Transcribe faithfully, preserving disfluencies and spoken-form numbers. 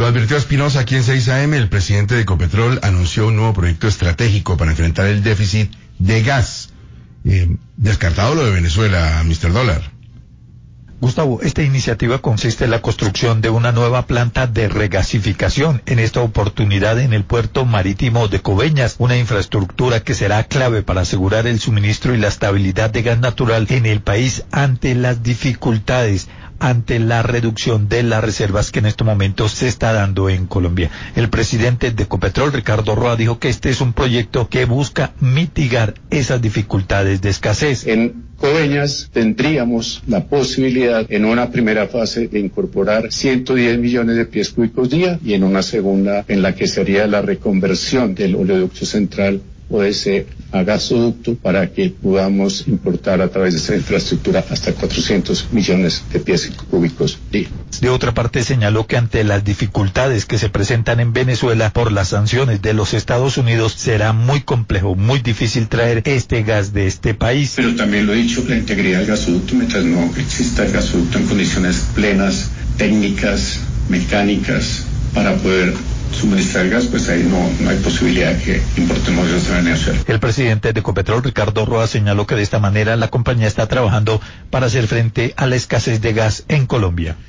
Lo advirtió Espinosa aquí en seis A M, el presidente de Ecopetrol anunció un nuevo proyecto estratégico para enfrentar el déficit de gas. Eh, descartado lo de Venezuela, mister Dólar. Gustavo, esta iniciativa consiste en la construcción de una nueva planta de regasificación, en esta oportunidad en el puerto marítimo de Coveñas, una infraestructura que será clave para asegurar el suministro y la estabilidad de gas natural en el país ante las dificultades, ante la reducción de las reservas que en este momento se está dando en Colombia. El presidente de Ecopetrol, Ricardo Roa, dijo que este es un proyecto que busca mitigar esas dificultades de escasez. En Coveñas tendríamos la posibilidad en una primera fase de incorporar ciento diez millones de pies cúbicos día y en una segunda en la que sería la reconversión del oleoducto central O S a gasoducto para que podamos importar a través de esa infraestructura hasta cuatrocientos millones de pies cúbicos día. De otra parte, señaló que ante las dificultades que se presentan en Venezuela por las sanciones de los Estados Unidos, será muy complejo, muy difícil traer este gas de este país. Pero también lo he dicho, la integridad del gasoducto, mientras no exista el gasoducto en condiciones plenas, técnicas, mecánicas, para poder suministrar gas, pues ahí no, no hay posibilidad de que importemos gas a Venezuela. El presidente de Ecopetrol, Ricardo Roa, señaló que de esta manera la compañía está trabajando para hacer frente a la escasez de gas en Colombia.